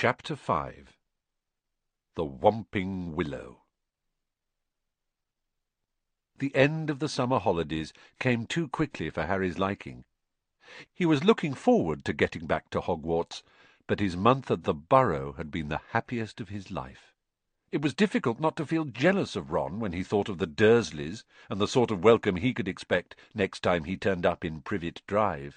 Chapter 5. The Whomping Willow. The end of the summer holidays came too quickly for Harry's liking. He was looking forward to getting back to Hogwarts, but his month at the Burrow had been the happiest of his life. It was difficult not to feel jealous of Ron when he thought of the Dursleys and the sort of welcome he could expect next time he turned up in Privet Drive.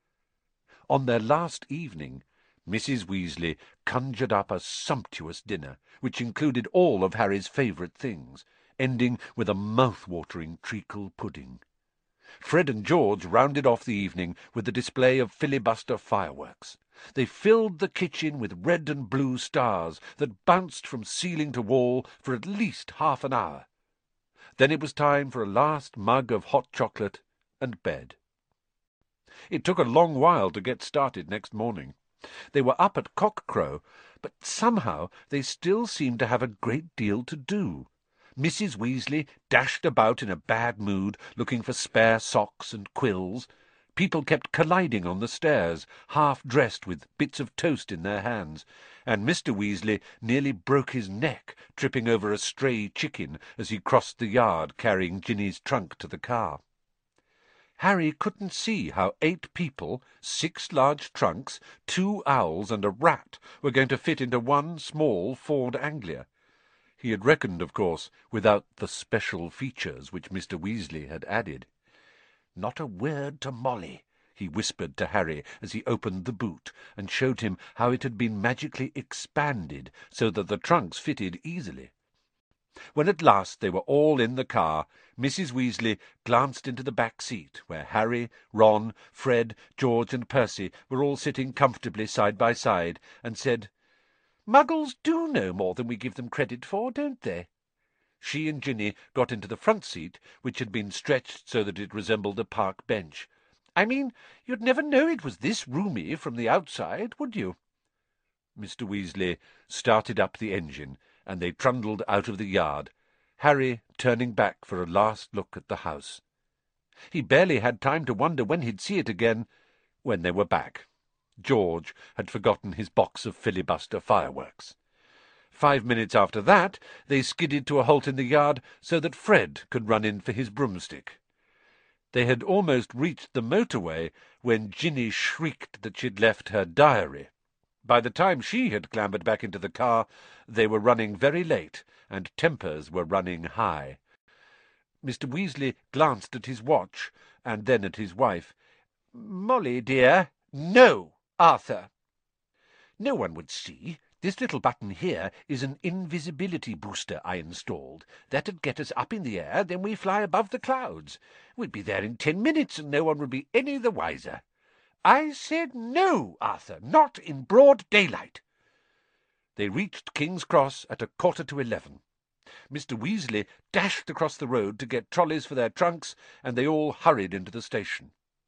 On their last evening, Mrs. Weasley conjured up a sumptuous dinner, which included all of Harry's favourite things, ending with a mouth-watering treacle pudding. Fred and George rounded off the evening with a display of filibuster fireworks. They filled the kitchen with red and blue stars that bounced from ceiling to wall for at least half an hour. Then it was time for a last mug of hot chocolate and bed. It took a long while to get started next morning. They were up at cock-crow, but somehow they still seemed to have a great deal to do. Mrs. Weasley dashed about in a bad mood, looking for spare socks and quills. People kept colliding on the stairs, half-dressed with bits of toast in their hands, and Mr. Weasley nearly broke his neck tripping over a stray chicken as he crossed the yard carrying Ginny's trunk to the car. Harry couldn't see how 8 people, 6 large trunks, 2 owls, and a rat were going to fit into one small Ford Anglia. He had reckoned, of course, without the special features which Mr. Weasley had added. "Not a word to Molly," he whispered to Harry as he opened the boot and showed him how it had been magically expanded so that the trunks fitted easily. When at last they were all in the car, Mrs. Weasley glanced into the back seat, where Harry, Ron, Fred, George, and Percy were all sitting comfortably side by side, and said, "Muggles do know more than we give them credit for, don't they?" She and Ginny got into the front seat, which had been stretched so that it resembled a park bench. "I mean, you'd never know it was this roomy from the outside, would you?" Mr. Weasley started up the engine, and they trundled out of the yard, Harry turning back for a last look at the house. He barely had time to wonder when he'd see it again, when they were back. George had forgotten his box of filibuster fireworks. 5 minutes after that, they skidded to a halt in the yard so that Fred could run in for his broomstick. They had almost reached the motorway when Ginny shrieked that she'd left her diary. By the time she had clambered back into the car, they were running very late, and tempers were running high. Mr. Weasley glanced at his watch, and then at his wife. "Molly, dear." "No, Arthur." "No one would see. This little button here is an invisibility booster I installed. That'd get us up in the air, then we fly above the clouds. We'd be there in 10 minutes, and no one would be any the wiser." "I said no, Arthur, not in broad daylight." They reached King's Cross at 11:15. Mr. Weasley dashed across the road to get trolleys for their trunks, and they all hurried into the station.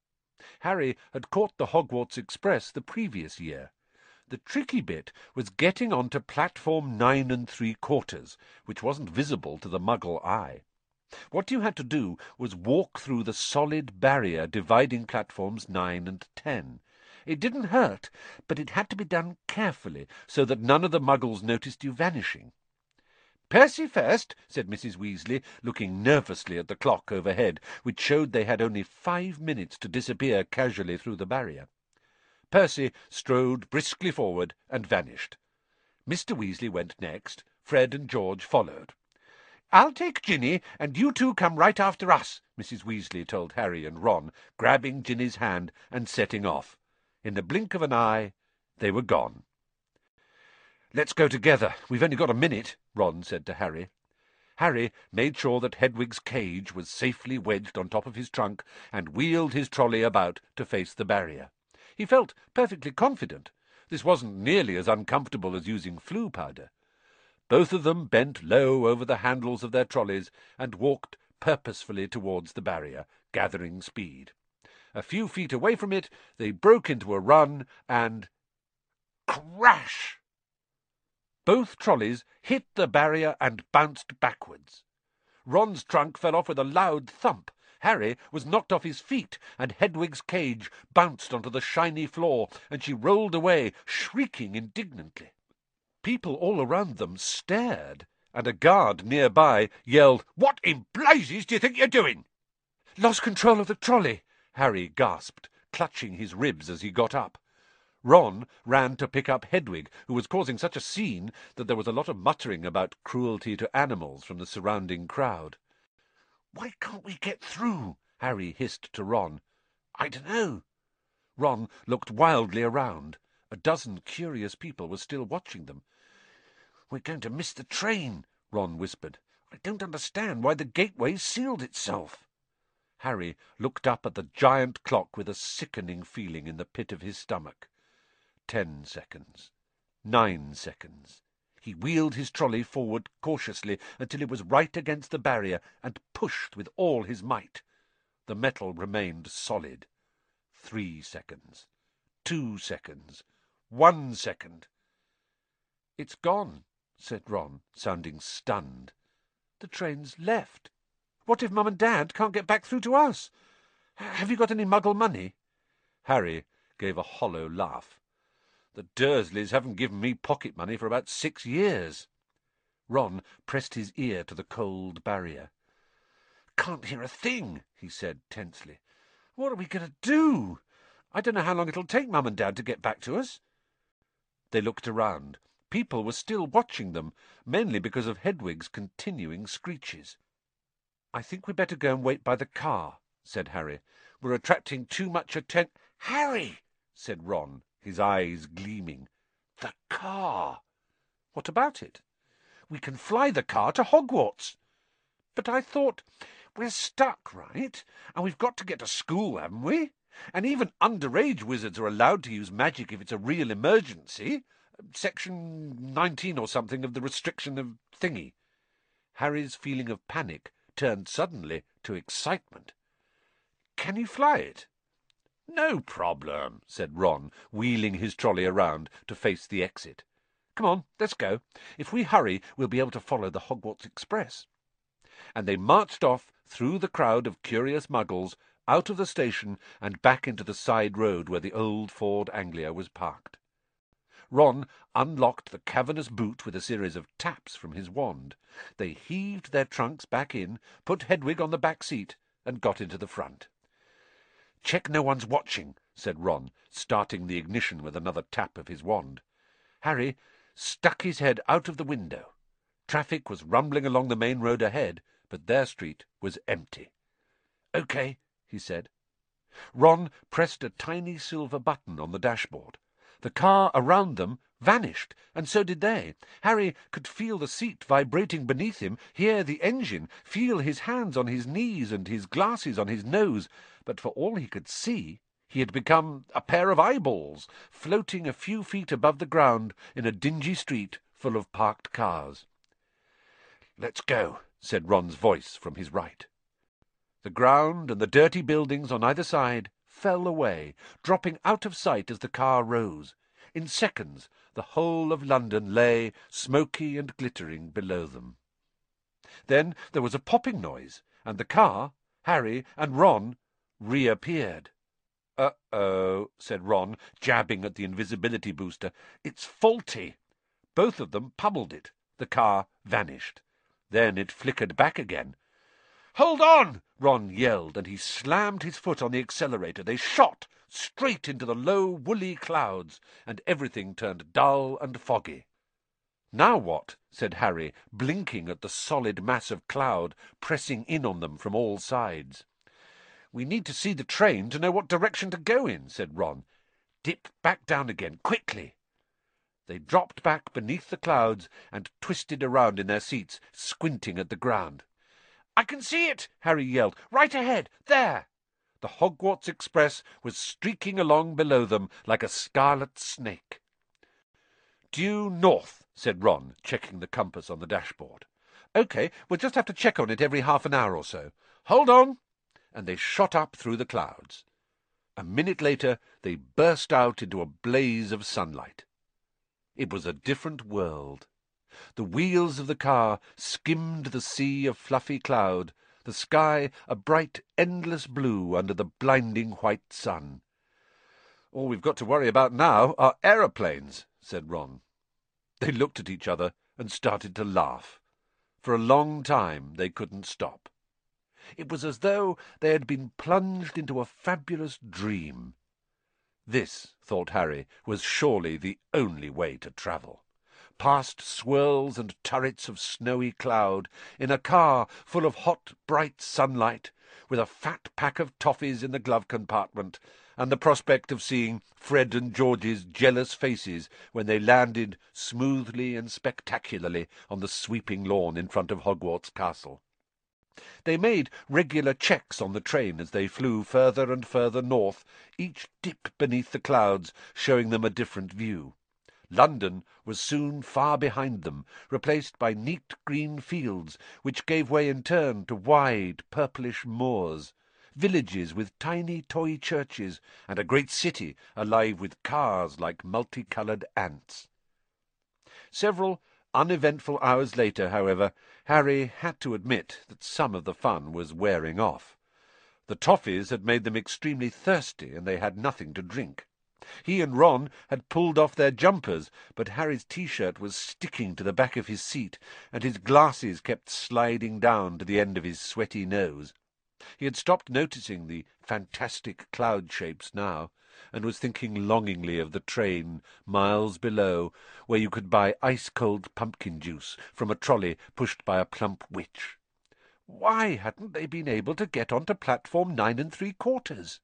Harry had caught the Hogwarts Express the previous year. The tricky bit was getting on to platform 9 3/4, which wasn't visible to the Muggle eye. What you had to do was walk through the solid barrier dividing platforms 9 and 10. It didn't hurt, but it had to be done carefully so that none of the Muggles noticed you vanishing. "Percy first," said Mrs. Weasley, looking nervously at the clock overhead, which showed they had only 5 minutes to disappear casually through the barrier. Percy strode briskly forward and vanished. Mr. Weasley went next. Fred and George followed. "I'll take Ginny, and you two come right after us," Mrs. Weasley told Harry and Ron, grabbing Ginny's hand and setting off. In the blink of an eye, they were gone. "Let's go together. We've only got a minute," Ron said to Harry. Harry made sure that Hedwig's cage was safely wedged on top of his trunk and wheeled his trolley about to face the barrier. He felt perfectly confident. This wasn't nearly as uncomfortable as using flue powder. Both of them bent low over the handles of their trolleys and walked purposefully towards the barrier, gathering speed. A few feet away from it, they broke into a run and— crash! Both trolleys hit the barrier and bounced backwards. Ron's trunk fell off with a loud thump. Harry was knocked off his feet, and Hedwig's cage bounced onto the shiny floor, and she rolled away, shrieking indignantly. People all around them stared, and a guard nearby yelled, "What in blazes do you think you're doing?" "Lost control of the trolley," Harry gasped, clutching his ribs as he got up. Ron ran to pick up Hedwig, who was causing such a scene that there was a lot of muttering about cruelty to animals from the surrounding crowd. "Why can't we get through?" Harry hissed to Ron. "I dunno." Ron looked wildly around. A dozen curious people were still watching them. "We're going to miss the train," Ron whispered. "I don't understand why the gateway sealed itself." Harry looked up at the giant clock with a sickening feeling in the pit of his stomach. 10 seconds. 9 seconds. He wheeled his trolley forward cautiously until it was right against the barrier and pushed with all his might. The metal remained solid. 3 seconds. 2 seconds. 1 second. "It's gone," said Ron, sounding stunned. "The train's left. What if Mum and Dad can't get back through to us? Have you got any Muggle money?" Harry gave a hollow laugh. "The Dursleys haven't given me pocket money for about 6 years." Ron pressed his ear to the cold barrier. "Can't hear a thing," he said tensely. "What are we going to do? I don't know how long it'll take Mum and Dad to get back to us." They looked around. People were still watching them, mainly because of Hedwig's continuing screeches. "I think we'd better go and wait by the car," said Harry. "We're attracting too much attention." "Harry!" said Ron, his eyes gleaming. "The car!" "What about it?" "We can fly the car to Hogwarts." "But I thought—" "We're stuck, right? And we've got to get to school, haven't we? And even underage wizards are allowed to use magic if it's a real emergency. Section 19 or something of the restriction of thingy." Harry's feeling of panic turned suddenly to excitement. "Can you fly it?" "No problem," said Ron, wheeling his trolley around to face the exit. "Come on, let's go. If we hurry, we'll be able to follow the Hogwarts Express." And they marched off through the crowd of curious Muggles, out of the station and back into the side road where the old Ford Anglia was parked. Ron unlocked the cavernous boot with a series of taps from his wand. They heaved their trunks back in, put Hedwig on the back seat, and got into the front. "Check no one's watching," said Ron, starting the ignition with another tap of his wand. Harry stuck his head out of the window. Traffic was rumbling along the main road ahead, but their street was empty. "Okay," he said. Ron pressed a tiny silver button on the dashboard. The car around them vanished, and so did they. Harry could feel the seat vibrating beneath him, hear the engine, feel his hands on his knees and his glasses on his nose, but for all he could see, he had become a pair of eyeballs, floating a few feet above the ground in a dingy street full of parked cars. "Let's go," said Ron's voice from his right. The ground and the dirty buildings on either side fell away, dropping out of sight as the car rose. In seconds, the whole of London lay, smoky and glittering, below them. Then there was a popping noise, and the car, Harry, and Ron reappeared. "Uh-oh," said Ron, jabbing at the invisibility booster. "It's faulty." Both of them pummeled it. The car vanished. Then it flickered back again. "Hold on!" Ron yelled, and he slammed his foot on the accelerator. They shot straight into the low, woolly clouds, and everything turned dull and foggy. "Now what?" said Harry, blinking at the solid mass of cloud pressing in on them from all sides. "We need to see the train to know what direction to go in," said Ron. "Dip back down again, quickly." They dropped back beneath the clouds and twisted around in their seats, squinting at the ground. "I can see it!" Harry yelled. "Right ahead! There!" The Hogwarts Express was streaking along below them like a scarlet snake. "Due north," said Ron, checking the compass on the dashboard. "OK, we'll just have to check on it every half an hour or so. Hold on!" And they shot up through the clouds. A minute later they burst out into a blaze of sunlight. It was a different world. The wheels of the car skimmed the sea of fluffy cloud, the sky a bright, endless blue under the blinding white sun. "All we've got to worry about now are aeroplanes," said Ron. They looked at each other and started to laugh. For a long time they couldn't stop. It was as though they had been plunged into a fabulous dream. This, thought Harry, was surely the only way to travel. Past swirls and turrets of snowy cloud, in a car full of hot, bright sunlight, with a fat pack of toffees in the glove compartment, and the prospect of seeing Fred and George's jealous faces when they landed smoothly and spectacularly on the sweeping lawn in front of Hogwarts Castle. They made regular checks on the train as they flew further and further north, each dip beneath the clouds showing them a different view. London was soon far behind them, replaced by neat green fields, which gave way in turn to wide purplish moors, villages with tiny toy churches, and a great city alive with cars like multicoloured ants. Several uneventful hours later, however, Harry had to admit that some of the fun was wearing off. The toffees had made them extremely thirsty, and they had nothing to drink. He and Ron had pulled off their jumpers, but Harry's T-shirt was sticking to the back of his seat, and his glasses kept sliding down to the end of his sweaty nose. He had stopped noticing the fantastic cloud shapes now, and was thinking longingly of the train miles below, where you could buy ice-cold pumpkin juice from a trolley pushed by a plump witch. Why hadn't they been able to get on to platform 9 3/4?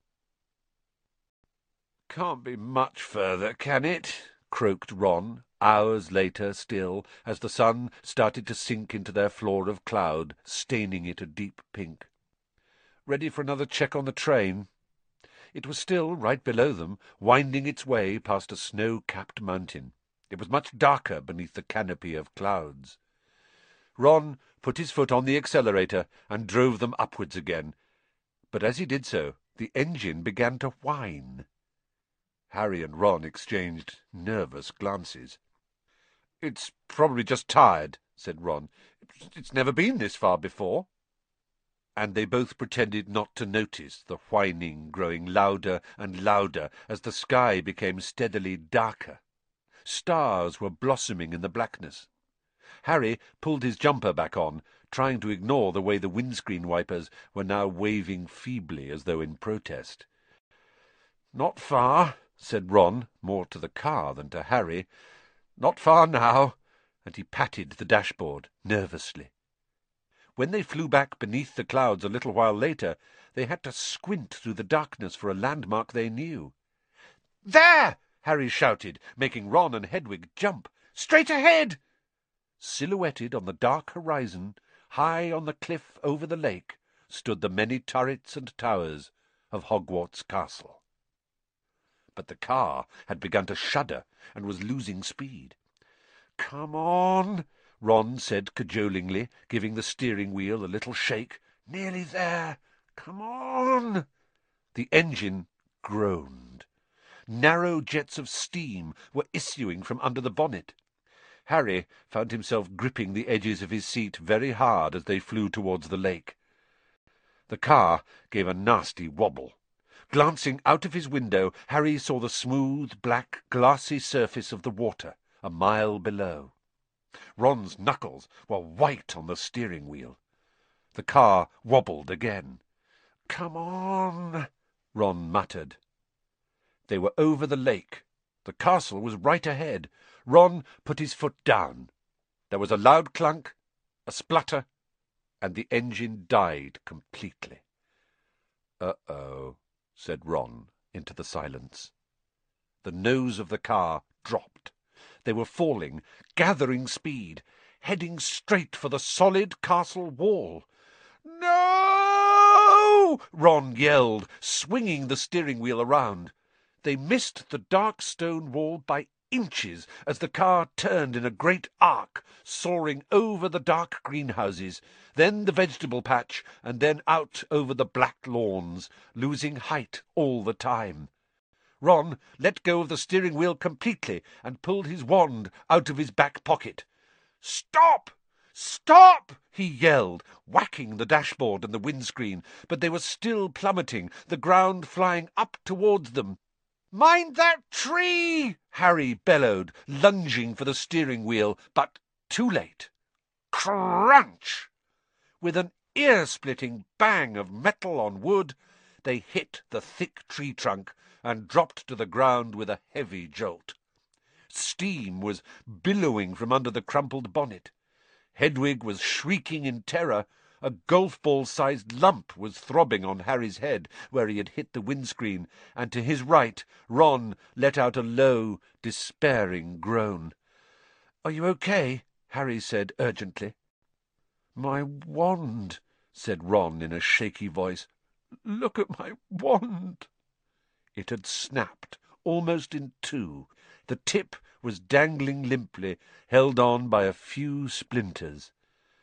"Can't be much further, can it?" croaked Ron, hours later still, as the sun started to sink into their floor of cloud, staining it a deep pink. Ready for another check on the train? It was still right below them, winding its way past a snow-capped mountain. It was much darker beneath the canopy of clouds. Ron put his foot on the accelerator and drove them upwards again, but as he did so, the engine began to whine. Harry and Ron exchanged nervous glances. "It's probably just tired," said Ron. "It's never been this far before." And they both pretended not to notice the whining growing louder and louder as the sky became steadily darker. Stars were blossoming in the blackness. Harry pulled his jumper back on, trying to ignore the way the windscreen wipers were now waving feebly as though in protest. "Not far," said Ron, more to the car than to Harry. "Not far now," and he patted the dashboard nervously. When they flew back beneath the clouds a little while later, they had to squint through the darkness for a landmark they knew. "There!" Harry shouted, making Ron and Hedwig jump. "Straight ahead!" Silhouetted on the dark horizon, high on the cliff over the lake, stood the many turrets and towers of Hogwarts Castle. But the car had begun to shudder and was losing speed. "Come on," Ron said cajolingly, giving the steering wheel a little shake. "Nearly there. Come on." The engine groaned. Narrow jets of steam were issuing from under the bonnet. Harry found himself gripping the edges of his seat very hard as they flew towards the lake. The car gave a nasty wobble. Glancing out of his window, Harry saw the smooth, black, glassy surface of the water a mile below. Ron's knuckles were white on the steering wheel. The car wobbled again. "Come on," Ron muttered. They were over the lake. The castle was right ahead. Ron put his foot down. There was a loud clunk, a splutter, and the engine died completely. "Uh-oh," said Ron into the silence. The nose of the car dropped. They were falling, gathering speed, heading straight for the solid castle wall. "No!" Ron yelled, swinging the steering wheel around. They missed the dark stone wall by inches as the car turned in a great arc, soaring over the dark greenhouses, then the vegetable patch, and then out over the black lawns, losing height all the time. Ron let go of the steering wheel completely and pulled his wand out of his back pocket. "Stop! Stop!" he yelled, whacking the dashboard and the windscreen, but they were still plummeting, the ground flying up towards them. "Mind that tree!" Harry bellowed, lunging for the steering wheel, but too late. Crunch! With an ear-splitting bang of metal on wood, they hit the thick tree trunk and dropped to the ground with a heavy jolt. Steam was billowing from under the crumpled bonnet. Hedwig was shrieking in terror. A golf-ball-sized lump was throbbing on Harry's head where he had hit the windscreen, and to his right Ron let out a low, despairing groan. "Are you okay?" Harry said urgently. "My wand," said Ron in a shaky voice. "Look at my wand." It had snapped, almost in two. The tip was dangling limply, held on by a few splinters.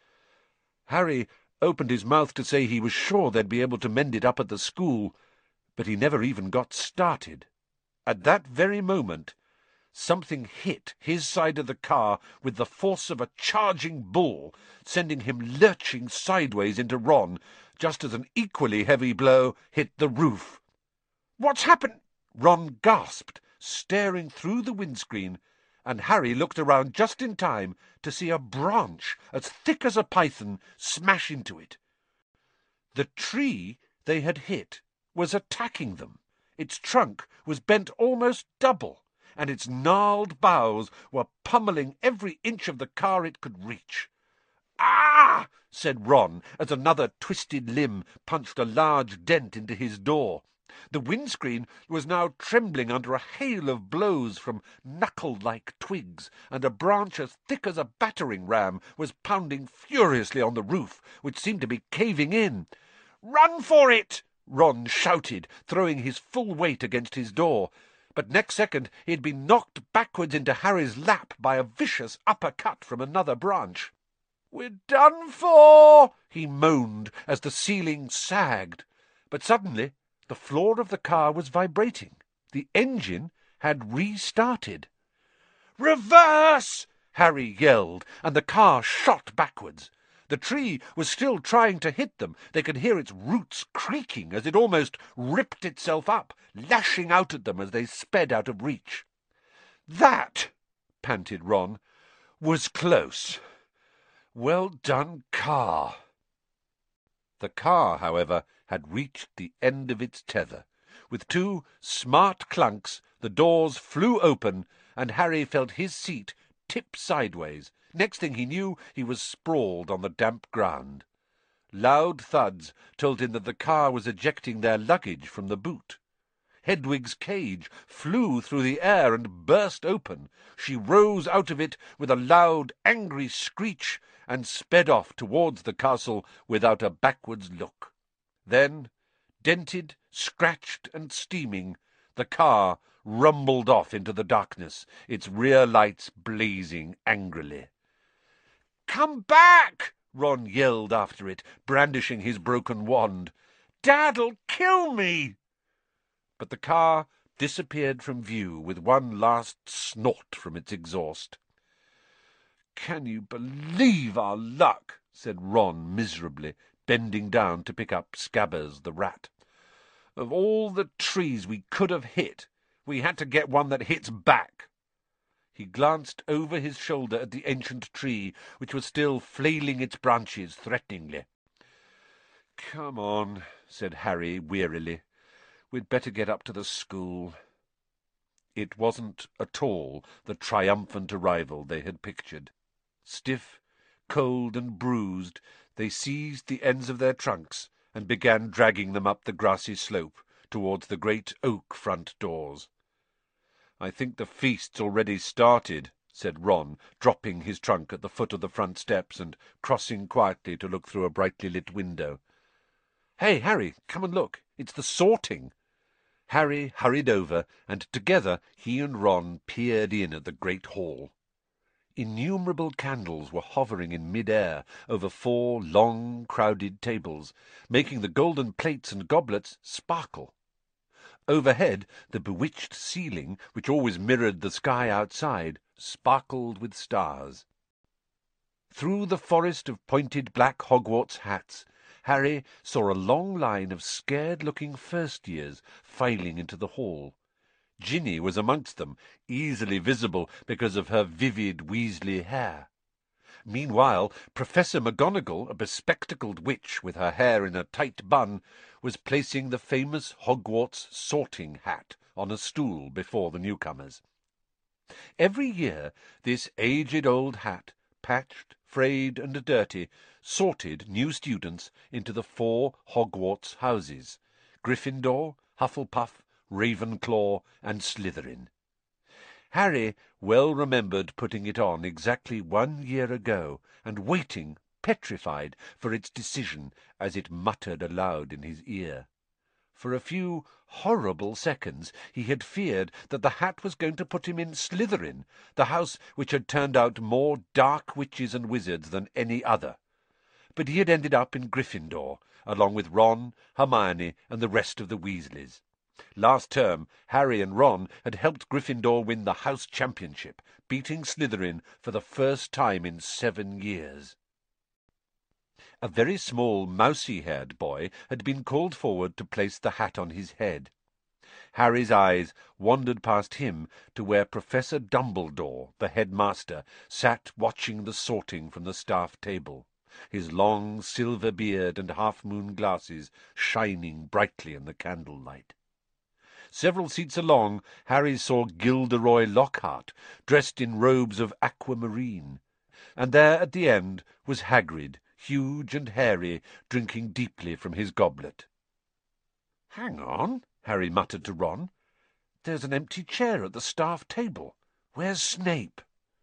Harry opened his mouth to say he was sure they'd be able to mend it up at the school, but he never even got started. At that very moment, something hit his side of the car with the force of a charging bull, sending him lurching sideways into Ron, just as an equally heavy blow hit the roof. "What's happened?" Ron gasped, staring through the windscreen, and Harry looked around just in time to see a branch as thick as a python smash into it. The tree they had hit was attacking them. Its trunk was bent almost double, and its gnarled boughs were pummeling every inch of the car it could reach. "Ah!" said Ron, as another twisted limb punched a large dent into his door. The windscreen was now trembling under a hail of blows from knuckle-like twigs, and a branch as thick as a battering ram was pounding furiously on the roof, which seemed to be caving in. "Run for it!" Ron shouted, throwing his full weight against his door. But next second he had been knocked backwards into Harry's lap by a vicious uppercut from another branch. "We're done for!" he moaned as the ceiling sagged. But suddenly the floor of the car was vibrating. The engine had restarted. "Reverse!" Harry yelled, and the car shot backwards. The tree was still trying to hit them. They could hear its roots creaking as it almost ripped itself up, lashing out at them as they sped out of reach. "That," panted Ron, "was close. Well done, car." The car, however, had reached the end of its tether. With two smart clunks, the doors flew open, and Harry felt his seat tip sideways. Next thing he knew, he was sprawled on the damp ground. Loud thuds told him that the car was ejecting their luggage from the boot. Hedwig's cage flew through the air and burst open. She rose out of it with a loud, angry screech and sped off towards the castle without a backwards look. Then, dented, scratched, and steaming, the car rumbled off into the darkness, its rear lights blazing angrily. "Come back!" Ron yelled after it, brandishing his broken wand. "Dad'll kill me!" But the car disappeared from view with one last snort from its exhaust. "Can you believe our luck?" said Ron miserably, bending down to pick up Scabbers the rat. "Of all the trees we could have hit, we had to get one that hits back." He glanced over his shoulder at the ancient tree, which was still flailing its branches threateningly. "Come on," said Harry wearily. "We'd better get up to the school." It wasn't at all the triumphant arrival they had pictured. Stiff, cold, and bruised, they seized the ends of their trunks and began dragging them up the grassy slope towards the great oak front doors. "I think the feast's already started," said Ron, dropping his trunk at the foot of the front steps and crossing quietly to look through a brightly lit window. "Hey, Harry, come and look. It's the sorting." Harry hurried over, and together he and Ron peered in at the great hall. Innumerable candles were hovering in mid-air over 4 long, crowded tables, making the golden plates and goblets sparkle. Overhead, the bewitched ceiling, which always mirrored the sky outside, sparkled with stars. Through the forest of pointed black Hogwarts hats, Harry saw a long line of scared-looking first-years filing into the hall. Ginny was amongst them, easily visible because of her vivid Weasley hair. Meanwhile, Professor McGonagall, a bespectacled witch with her hair in a tight bun, was placing the famous Hogwarts sorting hat on a stool before the newcomers. Every year this aged old hat, patched, frayed, and dirty, sorted new students into the 4 Hogwarts houses: Gryffindor, Hufflepuff, Ravenclaw, and Slytherin. Harry well remembered putting it on exactly 1 year ago, and waiting, petrified, for its decision as it muttered aloud in his ear. For a few horrible seconds he had feared that the hat was going to put him in Slytherin, the house which had turned out more dark witches and wizards than any other. But he had ended up in Gryffindor, along with Ron, Hermione, and the rest of the Weasleys. Last term, Harry and Ron had helped Gryffindor win the house championship, beating Slytherin for the first time in 7 years. A very small, mousy-haired boy had been called forward to place the hat on his head. Harry's eyes wandered past him to where Professor Dumbledore, the headmaster, sat watching the sorting from the staff table, his long silver beard and half-moon glasses shining brightly in the candlelight. Several seats along, Harry saw Gilderoy Lockhart, dressed in robes of aquamarine, and there at the end was Hagrid, huge and hairy, drinking deeply from his goblet. "Hang on," Harry muttered to Ron. "There's an empty chair at the staff table. Where's Snape?"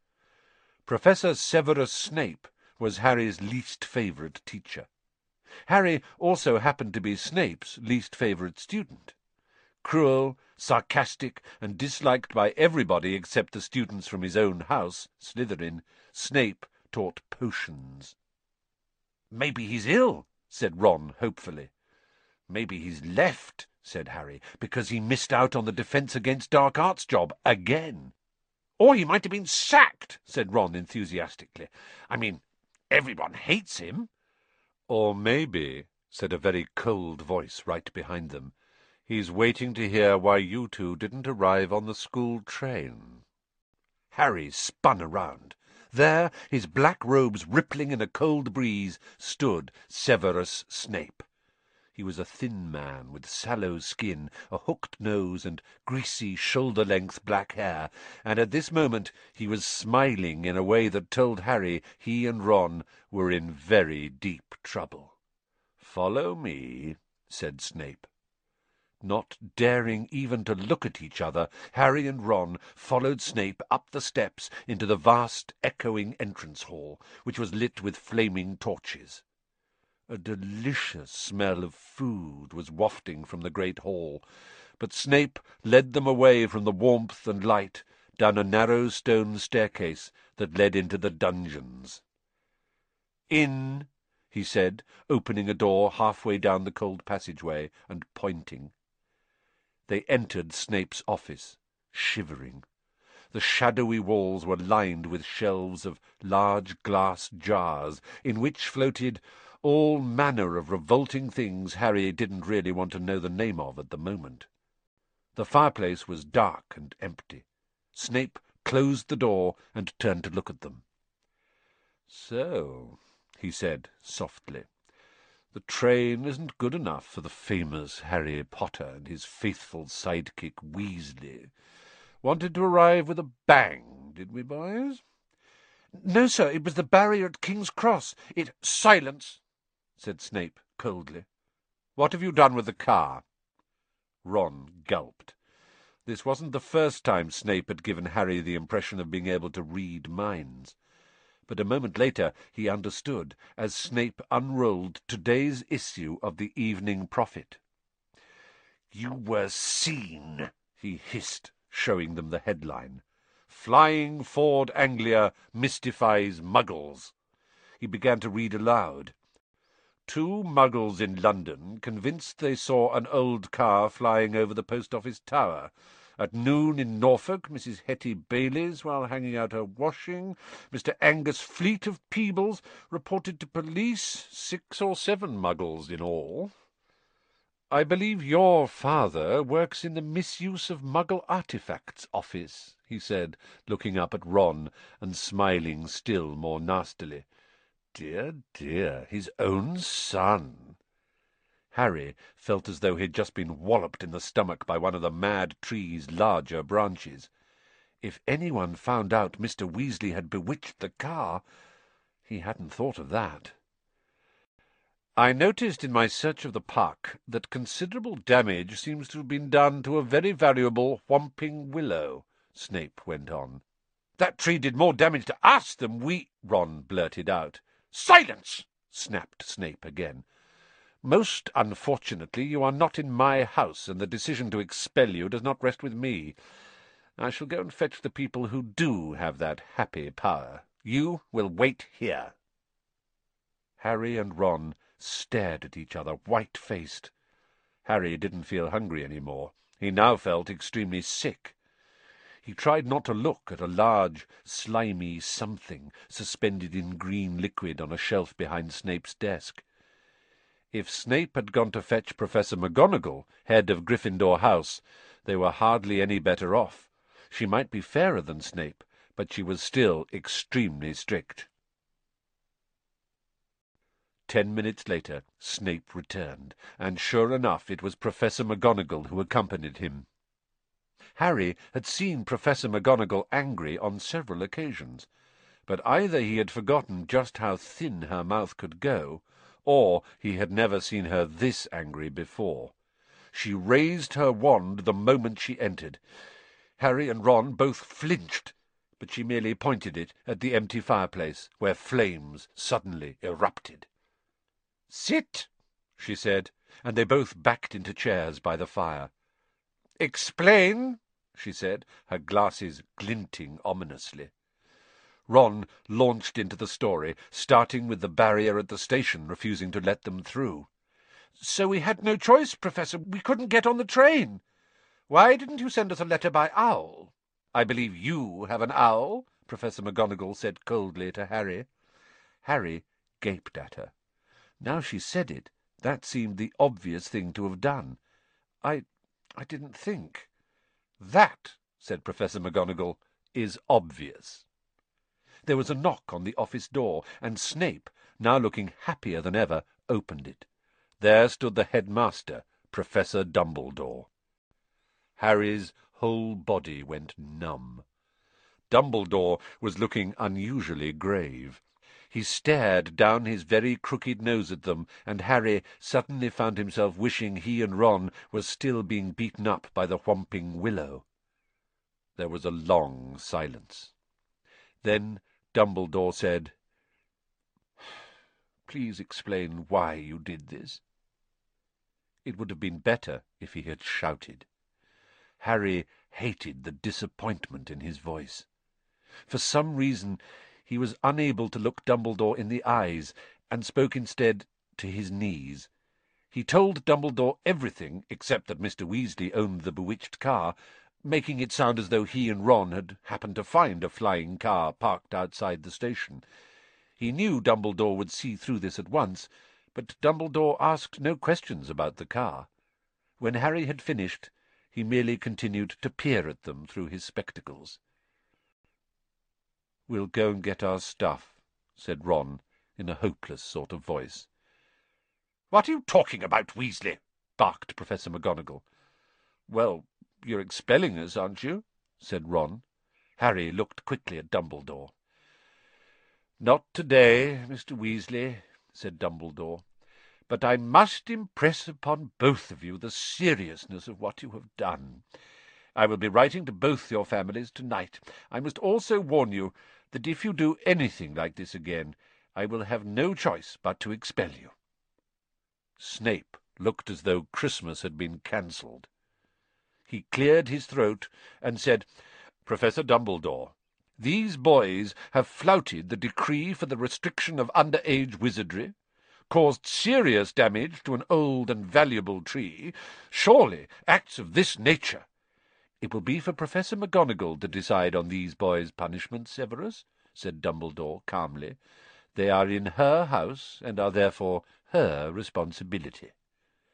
Professor Severus Snape was Harry's least favourite teacher. Harry also happened to be Snape's least favourite student. Cruel, sarcastic, and disliked by everybody except the students from his own house, Slytherin, Snape taught potions. "Maybe he's ill," said Ron hopefully. "Maybe he's left," said Harry, "because he missed out on the Defence Against Dark Arts job again." "Or he might have been sacked," said Ron enthusiastically. "I mean, everyone hates him." "Or maybe," said a very cold voice right behind them, "he's waiting to hear why you two didn't arrive on the school train." Harry spun around. There, his black robes rippling in a cold breeze, stood Severus Snape. He was a thin man with sallow skin, a hooked nose, and greasy shoulder-length black hair, and at this moment he was smiling in a way that told Harry he and Ron were in very deep trouble. "Follow me," said Snape. Not daring even to look at each other, Harry and Ron followed Snape up the steps into the vast, echoing entrance hall, which was lit with flaming torches. A delicious smell of food was wafting from the great hall, but Snape led them away from the warmth and light down a narrow stone staircase that led into the dungeons. "In," he said, opening a door halfway down the cold passageway and pointing. They entered Snape's office, shivering. The shadowy walls were lined with shelves of large glass jars, in which floated all manner of revolting things Harry didn't really want to know the name of at the moment. The fireplace was dark and empty. Snape closed the door and turned to look at them. "So," he said softly, "the train isn't good enough for the famous Harry Potter and his faithful sidekick Weasley. Wanted to arrive with a bang, did we, boys?" "No, sir, it was the barrier at King's Cross. It—" "Silence," said Snape coldly. "What have you done with the car?" Ron gulped. This wasn't the first time Snape had given Harry the impression of being able to read minds. But a moment later he understood, as Snape unrolled today's issue of the Evening Prophet. "You were seen," he hissed, showing them the headline. "Flying Ford Anglia mystifies Muggles." He began to read aloud. "2 Muggles in London convinced they saw an old car flying over the post office tower. At noon in Norfolk, Mrs. Hetty Bayliss, while hanging out her washing. Mr. Angus Fleet of Peebles reported to police 6 or 7 Muggles in all." "I believe your father works in the Misuse of Muggle Artifacts office," he said, looking up at Ron and smiling still more nastily. Dear, dear, his own son! Harry felt as though he had just been walloped in the stomach by one of the mad tree's larger branches. If anyone found out Mr. Weasley had bewitched the car, he hadn't thought of that. "I noticed in my search of the park that considerable damage seems to have been done to a very valuable whomping willow," Snape went on. "That tree did more damage to us than we—" Ron blurted out. "Silence!" snapped Snape again. "Most unfortunately, you are not in my house, and the decision to expel you does not rest with me. I shall go and fetch the people who do have that happy power. You will wait here." Harry and Ron stared at each other, white-faced. Harry didn't feel hungry any more. He now felt extremely sick. He tried not to look at a large, slimy something suspended in green liquid on a shelf behind Snape's desk. If Snape had gone to fetch Professor McGonagall, head of Gryffindor House, they were hardly any better off. She might be fairer than Snape, but she was still extremely strict. 10 minutes later, Snape returned, and sure enough it was Professor McGonagall who accompanied him. Harry had seen Professor McGonagall angry on several occasions, but either he had forgotten just how thin her mouth could go, or he had never seen her this angry before. She raised her wand the moment she entered. Harry and Ron both flinched, but she merely pointed it at the empty fireplace, where flames suddenly erupted. "Sit," she said, and they both backed into chairs by the fire. "Explain," she said, her glasses glinting ominously. Ron launched into the story, starting with the barrier at the station refusing to let them through. "So we had no choice, Professor. We couldn't get on the train. Why didn't you send us a letter by owl?" "I believe you have an owl," Professor McGonagall said coldly to Harry. Harry gaped at her. Now she said it, that seemed the obvious thing to have done. I didn't think." "That," said Professor McGonagall, "is obvious." There was a knock on the office door, and Snape, now looking happier than ever, opened it. There stood the headmaster, Professor Dumbledore. Harry's whole body went numb. Dumbledore was looking unusually grave. He stared down his very crooked nose at them, and Harry suddenly found himself wishing he and Ron were still being beaten up by the whomping willow. There was a long silence. Then Dumbledore said, "Please explain why you did this." It would have been better if he had shouted. Harry hated the disappointment in his voice. For some reason he was unable to look Dumbledore in the eyes, and spoke instead to his knees. He told Dumbledore everything except that Mr. Weasley owned the bewitched car, making it sound as though he and Ron had happened to find a flying car parked outside the station. He knew Dumbledore would see through this at once, but Dumbledore asked no questions about the car. When Harry had finished, he merely continued to peer at them through his spectacles. "We'll go and get our stuff," said Ron, in a hopeless sort of voice. "What are you talking about, Weasley?" barked Professor McGonagall. "Well, you're expelling us, aren't you?" said Ron. Harry looked quickly at Dumbledore. "Not today, Mr. Weasley," said Dumbledore. "But I must impress upon both of you the seriousness of what you have done. I will be writing to both your families tonight. I must also warn you that if you do anything like this again, I will have no choice but to expel you." Snape looked as though Christmas had been cancelled. He cleared his throat and said, "Professor Dumbledore, these boys have flouted the decree for the restriction of underage wizardry, caused serious damage to an old and valuable tree. Surely acts of this nature—" "It will be for Professor McGonagall to decide on these boys' punishments, Severus," said Dumbledore calmly. "They are in her house, and are therefore her responsibility."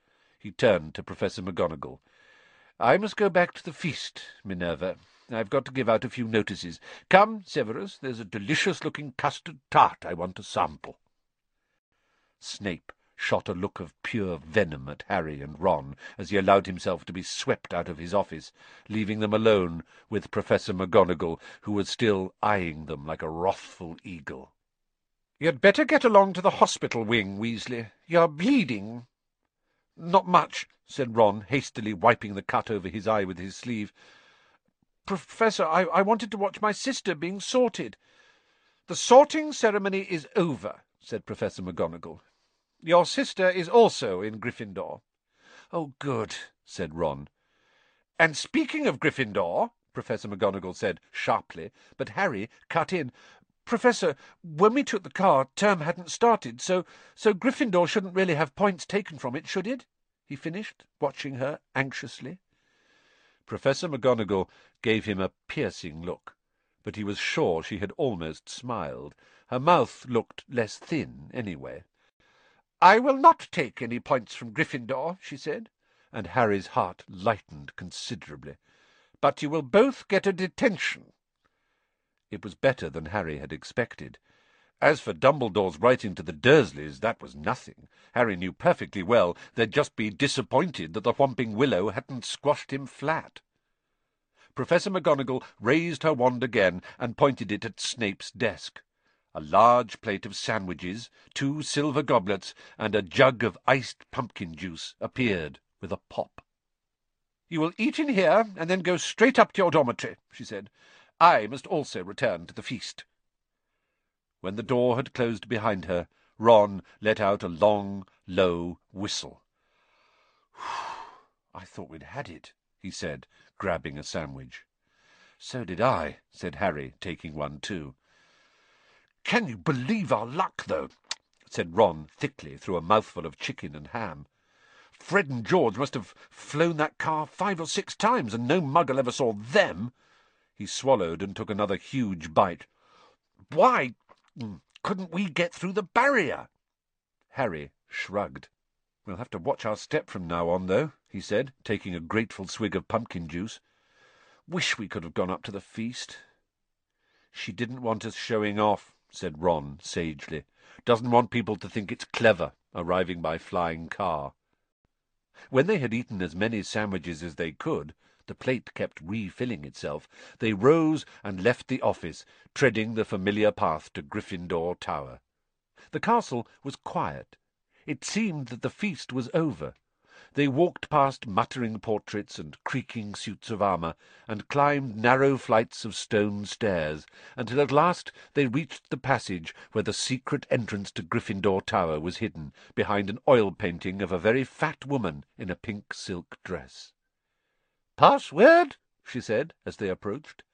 He turned to Professor McGonagall. "I must go back to the feast, Minerva. I've got to give out a few notices. Come, Severus, there's a delicious-looking custard tart I want to sample." Snape shot a look of pure venom at Harry and Ron as he allowed himself to be swept out of his office, leaving them alone with Professor McGonagall, who was still eyeing them like a wrathful eagle. "You'd better get along to the hospital wing, Weasley. You're bleeding." "Not much," said Ron, hastily wiping the cut over his eye with his sleeve. "Professor, I wanted to watch my sister being sorted." "The sorting ceremony is over," said Professor McGonagall. "Your sister is also in Gryffindor." "Oh, good," said Ron. "And speaking of Gryffindor," Professor McGonagall said sharply, but Harry cut in. "Professor, when we took the car, term hadn't started, so Gryffindor shouldn't really have points taken from it, should it?" he finished, watching her anxiously. Professor McGonagall gave him a piercing look, but he was sure she had almost smiled. Her mouth looked less thin, anyway. "I will not take any points from Gryffindor," she said, and Harry's heart lightened considerably. "But you will both get a detention." It was better than Harry had expected. As for Dumbledore's writing to the Dursleys, that was nothing. Harry knew perfectly well they'd just be disappointed that the Whomping Willow hadn't squashed him flat. Professor McGonagall raised her wand again and pointed it at Snape's desk. A large plate of sandwiches, 2 silver goblets, and a jug of iced pumpkin juice appeared with a pop. "You will eat in here, and then go straight up to your dormitory," she said. "I must also return to the feast." When the door had closed behind her, Ron let out a long, low whistle. "I thought we'd had it," he said, grabbing a sandwich. "So did I," said Harry, taking one too. "Can you believe our luck, though?" said Ron thickly through a mouthful of chicken and ham. "Fred and George must have flown that car 5 or 6 times, and no muggle ever saw them." He swallowed and took another huge bite. "Why couldn't we get through the barrier?" Harry shrugged. "We'll have to watch our step from now on, though," he said, taking a grateful swig of pumpkin juice. "Wish we could have gone up to the feast." "She didn't want us showing off," said Ron sagely. "Doesn't want people to think it's clever, arriving by flying car." When they had eaten as many sandwiches as they could, the plate kept refilling itself, they rose and left the office, treading the familiar path to Gryffindor Tower. The castle was quiet. It seemed that the feast was over. They walked past muttering portraits and creaking suits of armour, and climbed narrow flights of stone stairs, until at last they reached the passage where the secret entrance to Gryffindor Tower was hidden, behind an oil painting of a very fat woman in a pink silk dress. "Password?" she said, as they approached.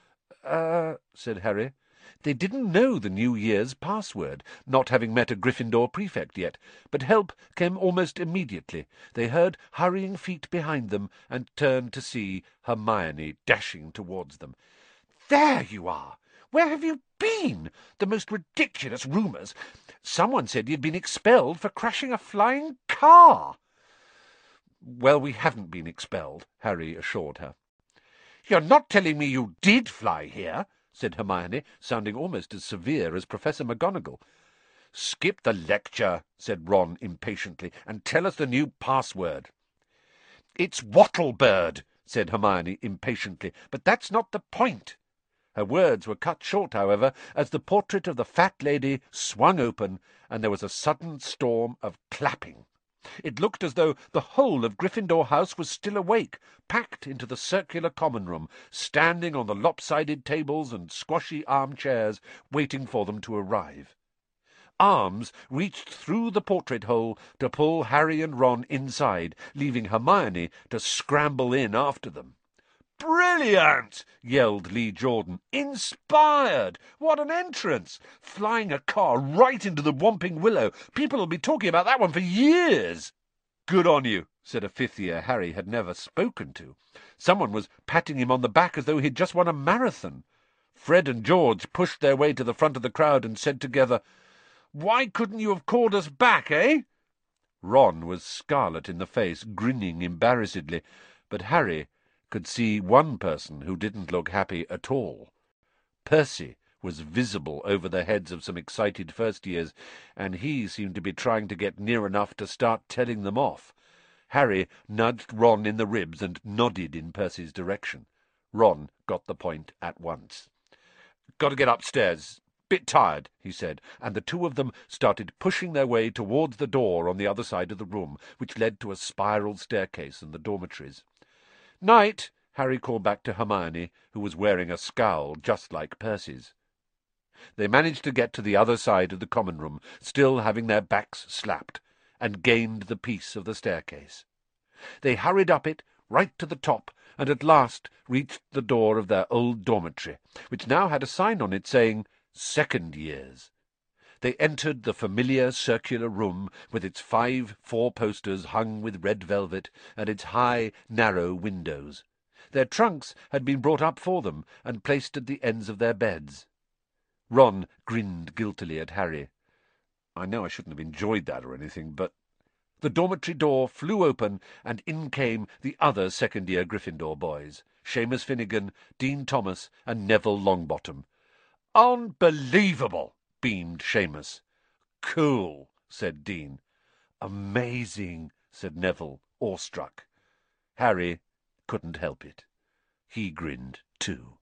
Said Harry. They didn't know the New Year's password, not having met a Gryffindor prefect yet, but help came almost immediately. They heard hurrying feet behind them, and turned to see Hermione dashing towards them. "There you are! Where have you been? The most ridiculous rumours! Someone said you'd been expelled for crashing a flying car." "Well, we haven't been expelled," Harry assured her. "You're not telling me you did fly here?" said Hermione, sounding almost as severe as Professor McGonagall. "Skip the lecture," said Ron impatiently, "and tell us the new password." "It's Wattlebird," said Hermione impatiently, "but that's not the point." Her words were cut short, however, as the portrait of the fat lady swung open, and there was a sudden storm of clapping. It looked as though the whole of Gryffindor House was still awake, packed into the circular common room, standing on the lopsided tables and squashy armchairs, waiting for them to arrive. Arms reached through the portrait hole to pull Harry and Ron inside, leaving Hermione to scramble in after them. "Brilliant!" yelled Lee Jordan. "Inspired! What an entrance! Flying a car right into the Whomping Willow. People will be talking about that one for years." "Good on you," said a fifth-year Harry had never spoken to. Someone was patting him on the back as though he'd just won a marathon. Fred and George pushed their way to the front of the crowd and said together, "Why couldn't you have called us back, eh?" Ron was scarlet in the face, grinning embarrassedly, but Harry could see one person who didn't look happy at all. Percy was visible over the heads of some excited first-years, and he seemed to be trying to get near enough to start telling them off. Harry nudged Ron in the ribs and nodded in Percy's direction. Ron got the point at once. "Got to get upstairs. Bit tired," he said, and the two of them started pushing their way towards the door on the other side of the room, which led to a spiral staircase and the dormitories. "Night," Harry called back to Hermione, who was wearing a scowl just like Percy's. They managed to get to the other side of the common room, still having their backs slapped, and gained the piece of the staircase. They hurried up it, right to the top, and at last reached the door of their old dormitory, which now had a sign on it saying, "Second Years." They entered the familiar circular room, with its 5 four-posters hung with red velvet, and its high, narrow windows. Their trunks had been brought up for them, and placed at the ends of their beds. Ron grinned guiltily at Harry. "I know I shouldn't have enjoyed that or anything, but—" The dormitory door flew open, and in came the other second-year Gryffindor boys, Seamus Finnegan, Dean Thomas, and Neville Longbottom. "Unbelievable!" beamed Seamus. "Cool," said Dean. "Amazing," said Neville, awestruck. Harry couldn't help it. He grinned too.